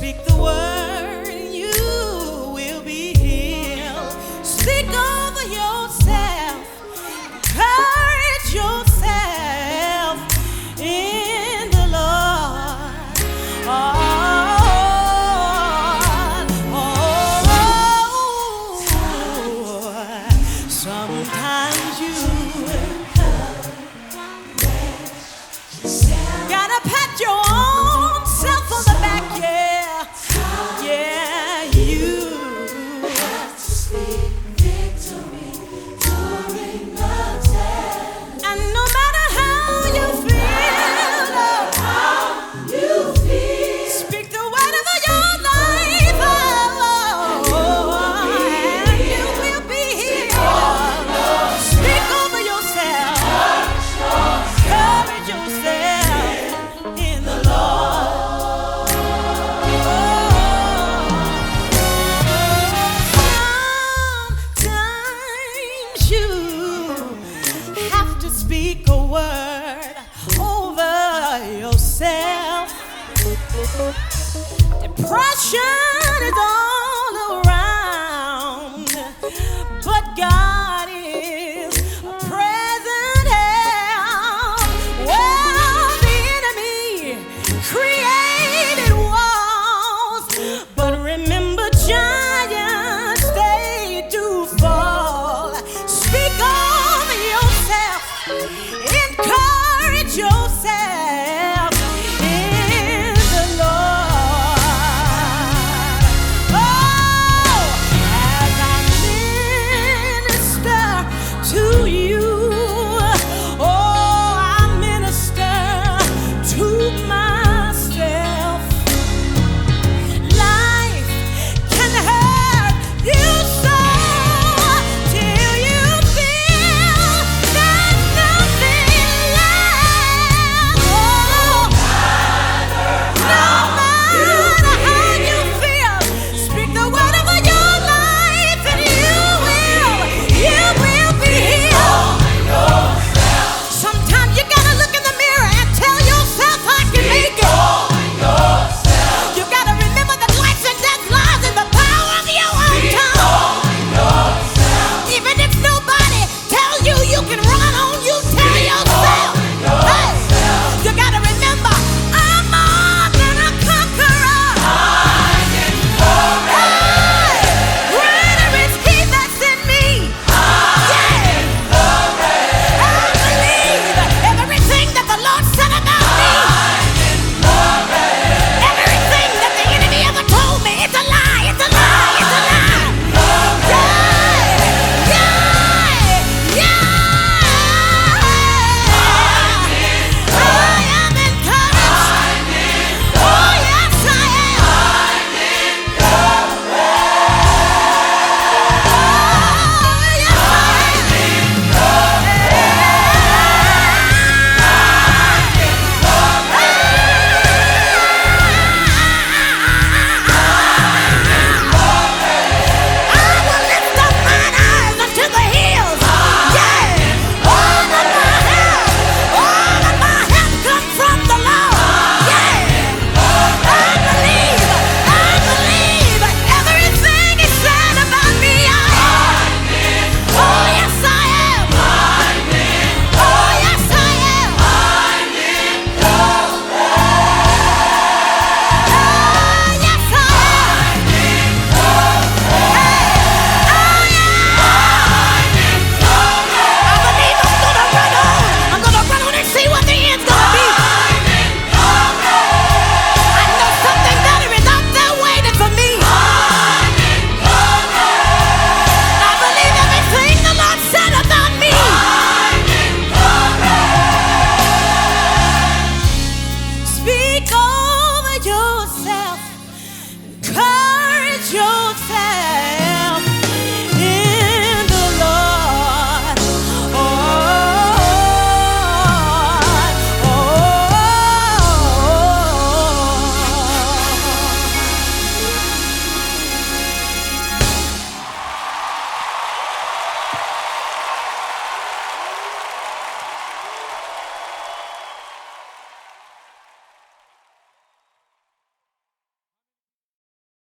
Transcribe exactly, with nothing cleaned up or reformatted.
Speak the word and you will be healed. Speak over yourself. Encourage yourself in the Lord. Oh, oh, sometimes you gotta pat your own self on the back, yeah, yeah, you have to speak victory during the test. And no matter how you feel, how you feel, speak the word over your life, oh, and you will be healed. Speak over yourself, courage yourself in the Lord. Sometimes you have to speak a word over yourself. Depression is on